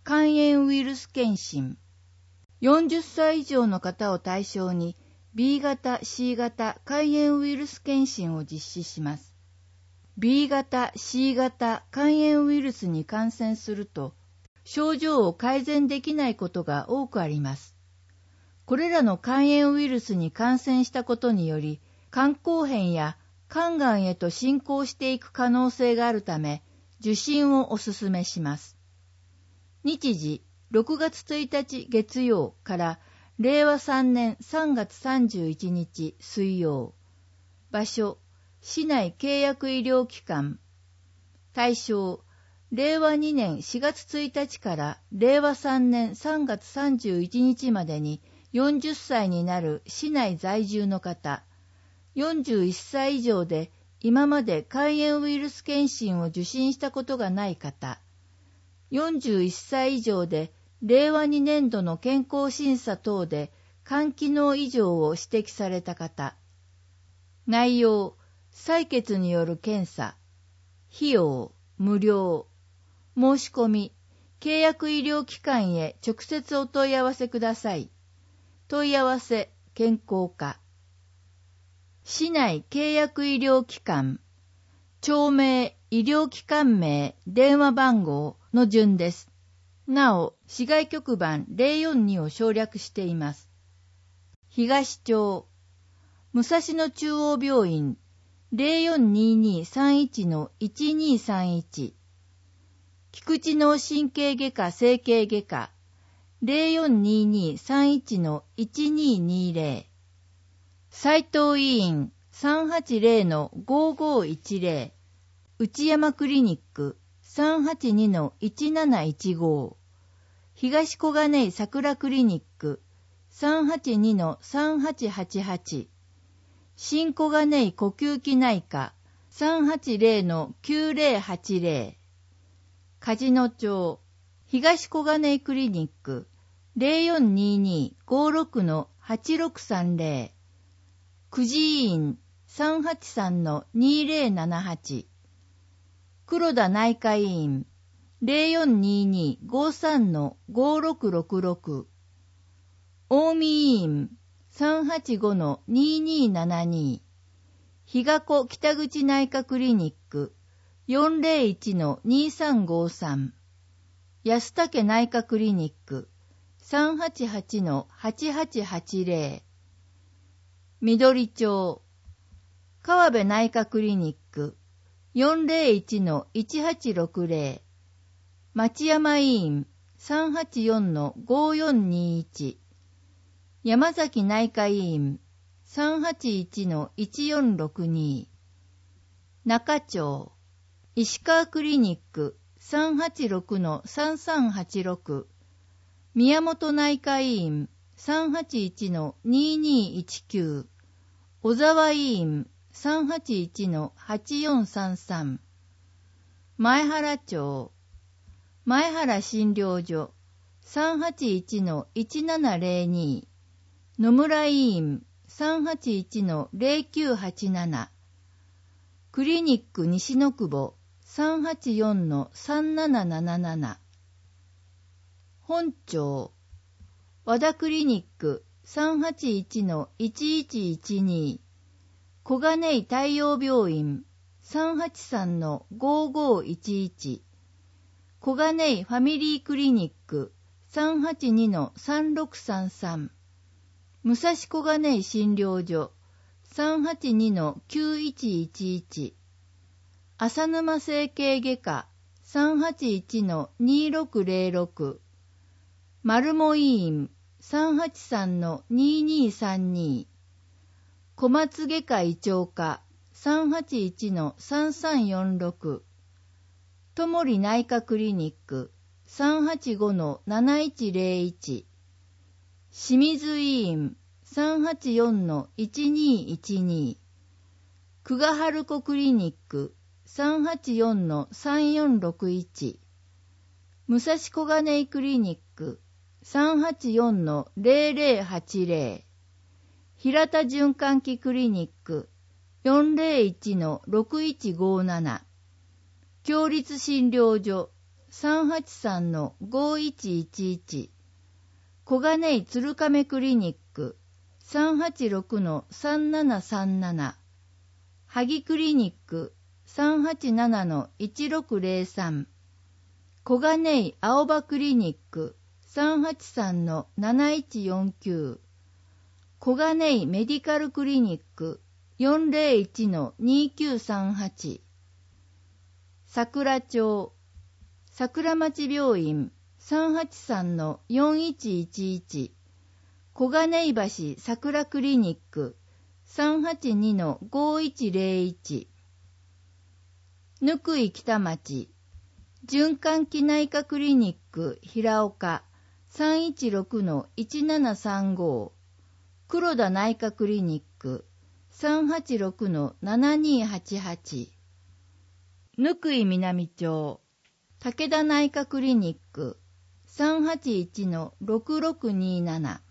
肝炎ウイルス検診。40歳以上の方を対象に B 型、C 型肝炎ウイルス検診を実施します。B 型、C 型肝炎ウイルスに感染すると、症状を改善できないことが多くあります。これらの肝炎ウイルスに感染したことにより、肝硬変や肝がんへと進行していく可能性があるため、受診をお勧めします。日時、6月1日月曜から令和3年3月31日水曜。場所、市内契約医療機関。対象、令和2年4月1日から令和3年3月31日までに40歳になる市内在住の方、41歳以上で今まで肝炎ウイルス検診を受診したことがない方、41歳以上で令和2年度の健康審査等で肝機能異常を指摘された方。内容、採血による検査。費用、無料。申し込み、契約医療機関へ直接お問い合わせください。問い合わせ、健康課。市内契約医療機関。町名、医療機関名、電話番号の順です。なお、市外局番042を省略しています。東町、武蔵野中央病院 042231-1231、菊池脳神経外科整形外科 042231-1220、斉藤医院 380-5510、内山クリニック 382-1715、東小金井桜クリニック 382-3888、新小金井呼吸器内科 380-9080、梶野町東小金井クリニック 0422-56-8630、久慈医院 383-2078、黒田内科医院 0422-53-5666、近江医院 385-2272、日賀子北口内科クリニック 401-2353、安武内科クリニック 388-8880、緑町川辺内科クリニック 401-1860、町山医院 384-5421、山崎内科医院 381-1462、中町石川クリニック 386-3386、宮本内科医院 381-2219、小沢医院 381-8433、前原町前原診療所 381-1702、野村医院 381-0987、クリニック西野久保 384-3777、本町和田クリニック 381-1112、小金井太陽病院 383-5511、小金井ファミリークリニック 382-3633、武蔵小金井診療所 382-9111、浅沼整形外科 381-2606、丸茂医院 383-2232、小松外科胃腸科 381-3346、友利内科クリニック 385-7101、清水医院 384-1212、久我春子クリニック 384-3461、武蔵小金井クリニック 384-0080、平田循環器クリニック 401-6157、共立診療所 383-5111、小金井鶴亀クリニック 386-3737、萩クリニック 387-1603、小金井青葉クリニック 383-7149、小金井メディカルクリニック 401-2938、桜町桜町病院 383-4111、小金井橋桜クリニック 382-5101、ぬくい北町循環器内科クリニック平岡 316-1735、黒田内科クリニック 386-7288、ぬくい南町武田内科クリニック 381-6627、